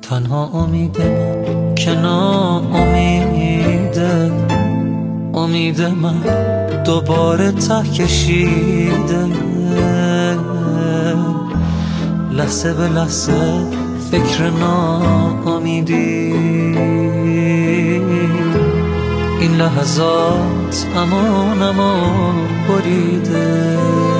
تنها امید من که ناامیده، امید من دوباره ته کشیده. لحظه به لحظه فکر ناامیدی، این لحظات امانمو بریده.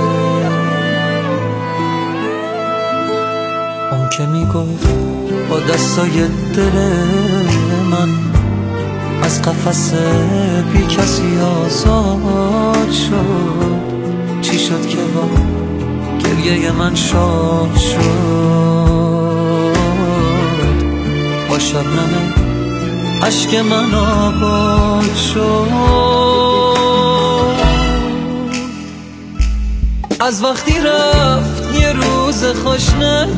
اون که میگفت با دستای دل من از قفس بی کسی آزاد شد، چی شد که با گریه من شاد شد؟ با شبنم عشق من آباد شد. از وقتی رفت یه روز خوش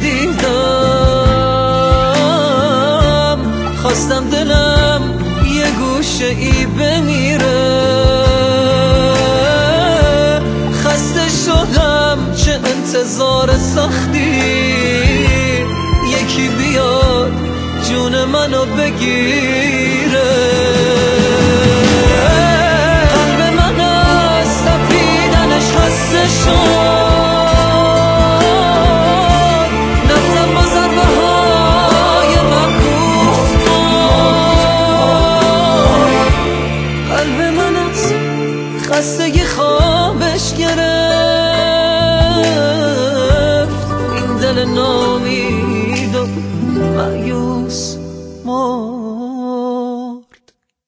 ندیدم، خواستم دلم یه گوشه ای بمیره. خسته شدم چه انتظار سختی، یکی بیاد جون منو بگیره. قلب من از تپیدنش خسته شد، نبضم با ضربه های معکوس بود. قلب من از خستگی خوابش گرفت، این دل نامید و مایوس مرد.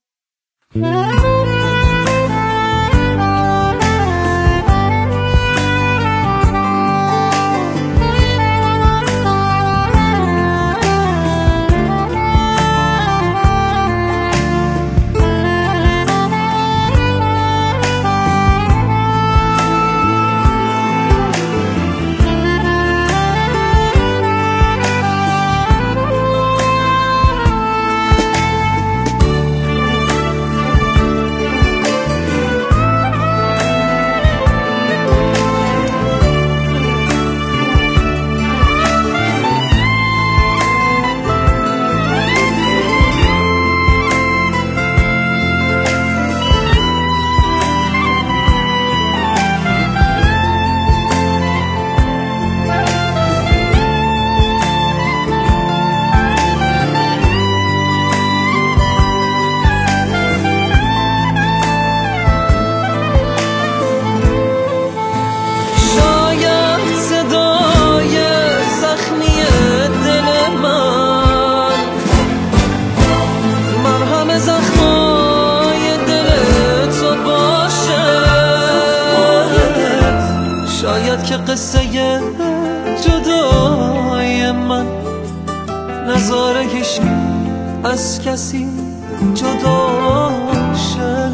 شاید که قصه جدای من نذاره هیچ از کسی جدا شه.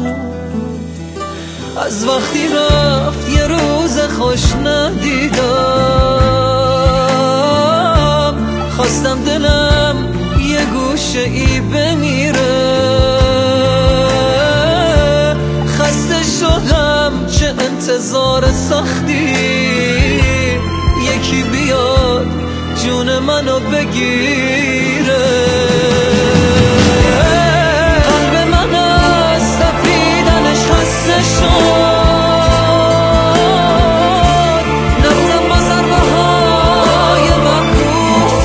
از وقتی رفت یه روز خوش ندیدم، خواستم دلم یه گوشه ای بمیره. خسته شدم چه انتظار سختی، یکی بیاد جون منو بگیره. قلب من از تپیدنش خسته شد، نبضم با ضربه های معکوس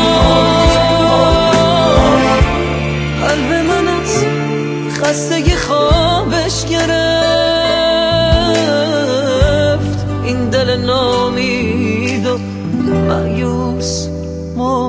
بود. قلب من از خستگی خوابش گرفت، این دل نامید و مایوس مرد.